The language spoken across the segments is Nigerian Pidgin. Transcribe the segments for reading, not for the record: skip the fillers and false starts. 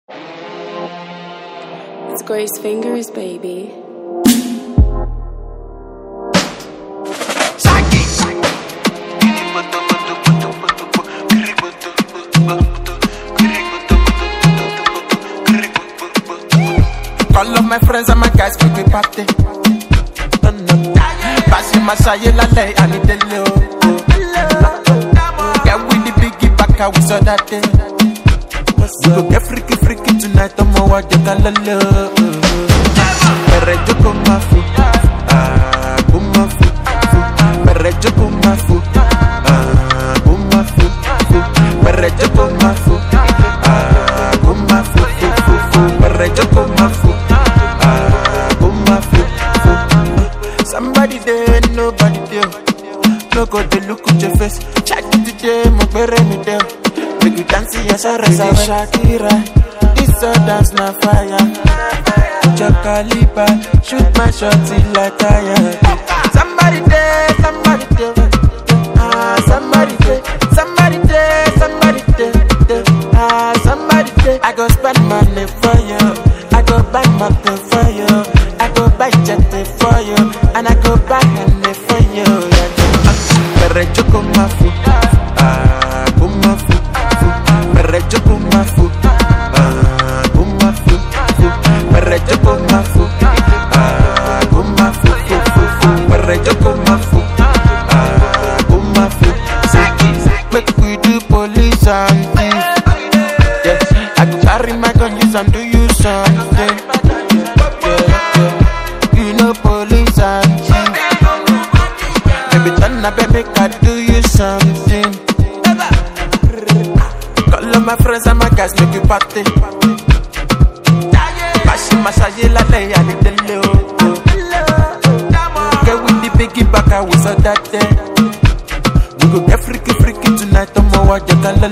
It's Grace Fingers, baby. All of my friends and my guys make me party. Passing my side la lay and it low. Get with the biggie back, we saw that day. We go get freaky tonight. I'm a watch the color. Perrejo con my foot, con my foot. Perrejo con my foot, con my foot. Perrejo con my foot, con my foot. Perrejo con my foot, con my foot. Somebody there, nobody there. No go to look at your face. Check it today, my bury me there. Make you dance, yes, I rest. Shakira, this all dance na fire. Chakalipa, shoot my shot till I tire. Somebody there, somebody there. Somebody there, somebody there, somebody there. Somebody there. I go spend money for you. I go buy mountain for you. I go buy jet for you. And I go buy honey for you. Perrejo con my foot, con my foot. Perrejo con my foot, con my foot. Perrejo con my foot, con my foot. Perrejo con my foot, con my foot. Make we do police and thief. Yes, I go carry my guns and do you something. Yeah. You know police and thief. Baby, turn up and make I do you something. All of my friends and my guys make you party. Passing my side la lay and it low. Get with the biggie back, we saw that day. We go get freaky tonight. I'm a watch the color.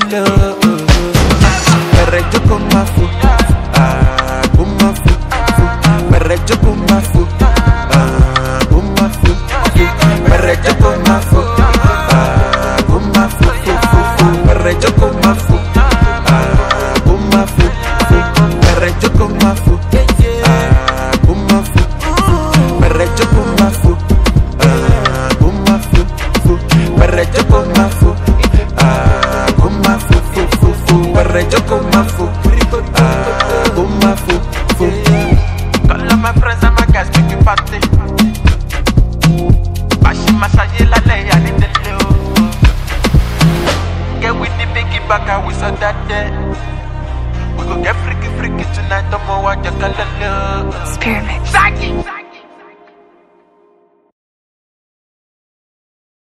Perrejo con my foot, con my foot. Perrejo con my foot, con my foot. Perrejo con my foot, con my foot. Perrejo con my foot, con my foot. Perrejo con my foot, con my foot. Perrejo con my foot, con my foot. Perrejo con my foot, con my foot. Perrejo con my foot, con my foot. All of my friends and my guys make you party. Bashing my side la lay and it low. Get with the biggie back, we saw that day. We go get freaky tonight. I'm a watch the color. Spearmint.